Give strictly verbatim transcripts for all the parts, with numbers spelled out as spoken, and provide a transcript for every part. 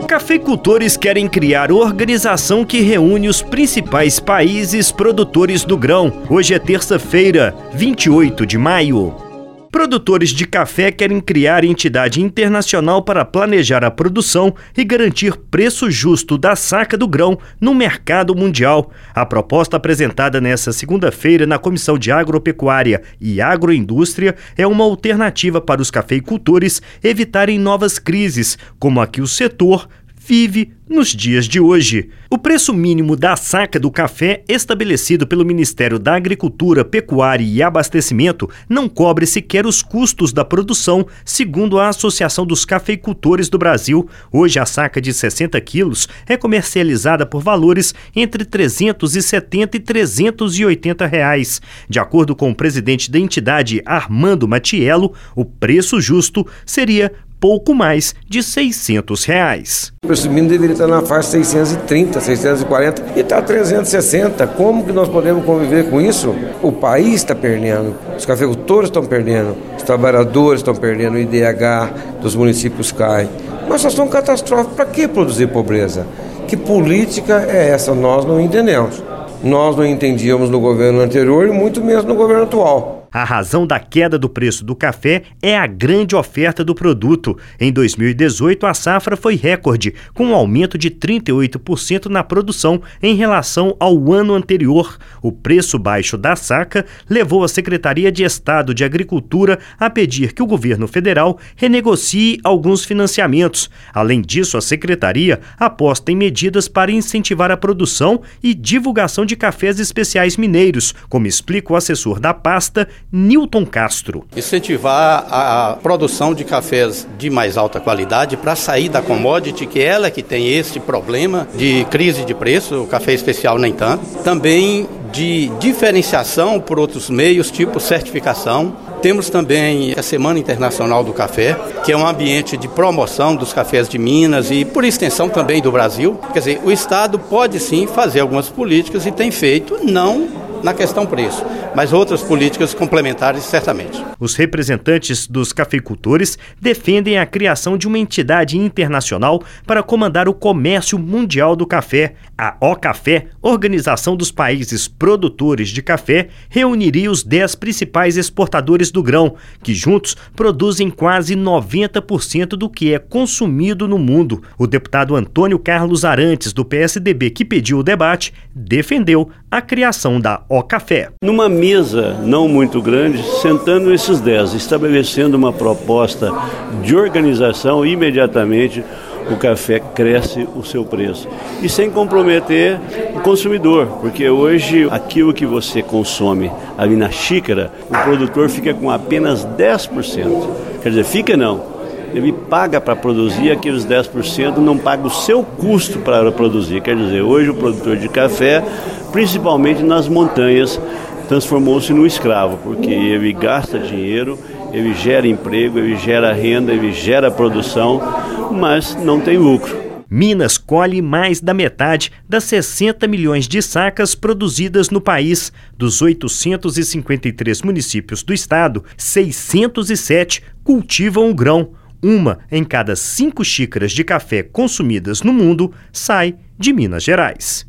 Cafeicultores querem criar organização que reúne os principais países produtores do grão. Hoje é terça-feira, vinte e oito de maio. Produtores de café querem criar entidade internacional para planejar a produção e garantir preço justo da saca do grão no mercado mundial. A proposta apresentada nesta segunda-feira na Comissão de Agropecuária e Agroindústria é uma alternativa para os cafeicultores evitarem novas crises, como a que o setor vive nos dias de hoje. O preço mínimo da saca do café, estabelecido pelo Ministério da Agricultura, Pecuária e Abastecimento, não cobre sequer os custos da produção, segundo a Associação dos Cafeicultores do Brasil. Hoje, a saca de sessenta quilos é comercializada por valores entre trezentos e setenta e trezentos e oitenta reais. De acordo com o presidente da entidade, Armando Matiello, o preço justo seria pouco mais de seiscentos reais. O preço mínimo deveria estar na faixa seiscentos e trinta, seiscentos e quarenta e está trezentos e sessenta. Como que nós podemos conviver com isso? O país está perdendo, os cafeicultores estão perdendo, os trabalhadores estão perdendo, o I D H dos municípios cai. Uma situação catastrófica. Para que produzir pobreza? Que política é essa? Nós não entendemos. Nós não entendíamos no governo anterior e muito menos no governo atual. A razão da queda do preço do café é a grande oferta do produto. Em dois mil e dezoito, a safra foi recorde, com um aumento de trinta e oito por cento na produção em relação ao ano anterior. O preço baixo da saca levou a Secretaria de Estado de Agricultura a pedir que o governo federal renegocie alguns financiamentos. Além disso, a Secretaria aposta em medidas para incentivar a produção e divulgação de cafés especiais mineiros, como explica o assessor da pasta, Nilton Castro. Incentivar a produção de cafés de mais alta qualidade para sair da commodity, que é ela que tem esse problema de crise de preço, o café especial nem tanto. Também de diferenciação por outros meios, tipo certificação. Temos também a Semana Internacional do Café, que é um ambiente de promoção dos cafés de Minas e, por extensão, também do Brasil. Quer dizer, o Estado pode sim fazer algumas políticas e tem feito, não na questão preço, mas outras políticas complementares certamente. Os representantes dos cafeicultores defendem a criação de uma entidade internacional para comandar o comércio mundial do café. A OCafé, Organização dos Países Produtores de Café, reuniria os dez principais exportadores do grão, que juntos produzem quase noventa por cento do que é consumido no mundo. O deputado Antônio Carlos Arantes, do P S D B, que pediu o debate, defendeu a criação da OCafé. Numa mesa não muito grande, sentando esses dez, estabelecendo uma proposta de organização, imediatamente o café cresce o seu preço. E sem comprometer o consumidor, porque hoje aquilo que você consome ali na xícara, o produtor fica com apenas dez por cento. Quer dizer, fica não. Ele paga para produzir, aqueles dez por cento não paga o seu custo para produzir. Quer dizer, hoje o produtor de café, principalmente nas montanhas, transformou-se num escravo, porque ele gasta dinheiro, ele gera emprego, ele gera renda, ele gera produção, mas não tem lucro. Minas colhe mais da metade das sessenta milhões de sacas produzidas no país. Dos oitocentos e cinquenta e três municípios do estado, seiscentos e sete cultivam o grão. Uma em cada cinco xícaras de café consumidas no mundo sai de Minas Gerais.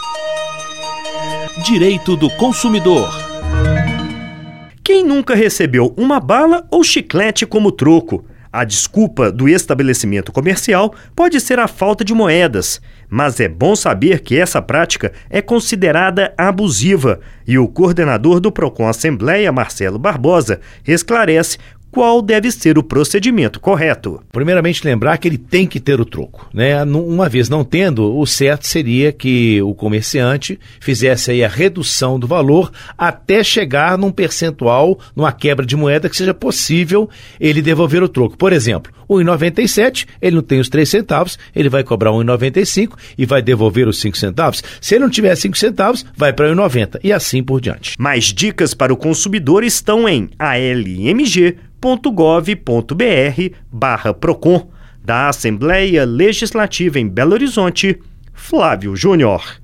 Direito do consumidor. Quem nunca recebeu uma bala ou chiclete como troco? A desculpa do estabelecimento comercial pode ser a falta de moedas, mas é bom saber que essa prática é considerada abusiva e o coordenador do Procon Assembleia, Marcelo Barbosa, esclarece qual deve ser o procedimento correto. Primeiramente, lembrar que ele tem que ter o troco, né? Uma vez não tendo, o certo seria que o comerciante fizesse aí a redução do valor até chegar num percentual, numa quebra de moeda que seja possível ele devolver o troco. Por exemplo, um real e noventa e sete centavos, ele não tem os três centavos, ele vai cobrar um real e noventa e cinco centavos e vai devolver os cinco centavos. Se ele não tiver cinco centavos, vai para um real e noventa e assim por diante. Mais dicas para o consumidor estão em a l m g ponto gov ponto b r barra Procon. Da Assembleia Legislativa em Belo Horizonte, Flávio Júnior.